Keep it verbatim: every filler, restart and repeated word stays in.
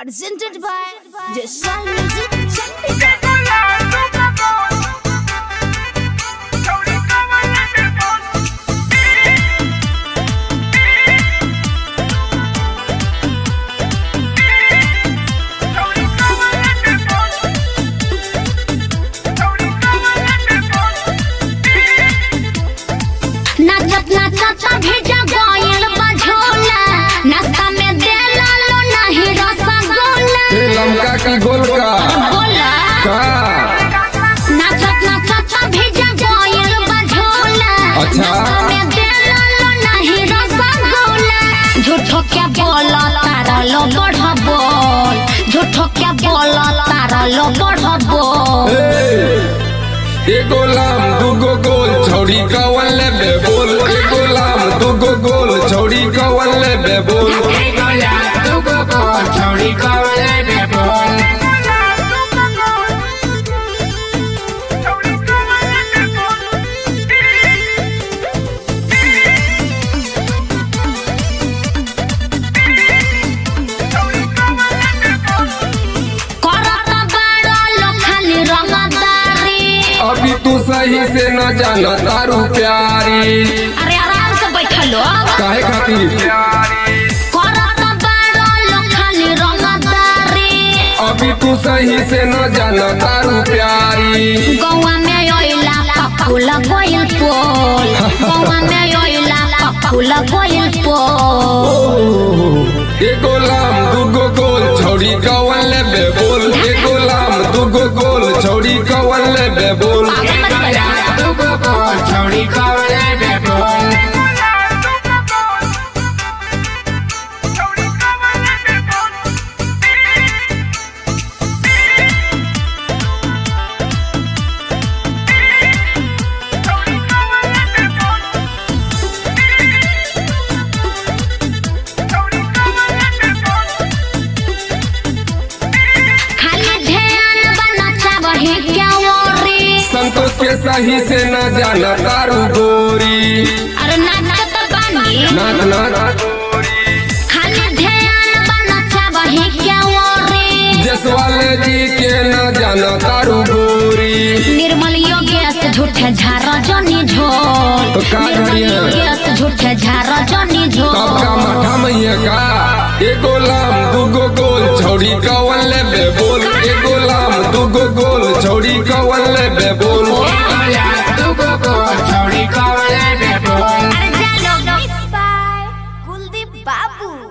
presented by Jaswal Music Chandigarh. नाचत नाचत भेजा गयल बझोला नाश्ता में देला लो नहीं रसगुल्ला ए लमका की गोलका बोला का नाचत नाचत भेजा गयल बझोला अच्छा। नाश्ता में देला लो नहीं रसगुल्ला झूठो क्या बोला तारा लो बढ़ बोल झूठो क्या बोला तारा लो बढ़ बोल एगो लाम दूगो गोल छौड़ी कवन लेबे बोल एगो लाम दूगो गोल छौड़ी कवन लेबे बोल एगो लाम दूगो गोल छौड़ी कवन लेबे बोल अभी तू सही से न जाना तारू प्यारी अरे आराम से बैठो लो काहे खातिर अभी तू सही से न जाना तारू प्यारी गौवा में ओइला पपुल गोइल पोल गौवा में ओइला पपुल गोइल पोल एगो लाम दूगो गोल छौड़ी कवन लेबे बोल एगो लाम दूगो गोल छौड़ी कवन लेबे बोल एगो लाम दूगो गोल छौड़ी कवन लेबे बोल संतोष के सही से न जाना तारू गोरी अरे नाच तो बानी नाच नाच खाली ध्यान बना चाहे क्या ओरी जसवाल जी के न जाना तारू गोरी निर्मल योगेश झूठे झारा जनी झोल तो का निर्मल करिए? योगेश झूठे झारा जनी झोल तब का माथा मैया का एगो लाम दूगो गोल छौड़ी कवन लेबे बोल एगो लाम दूगो गोल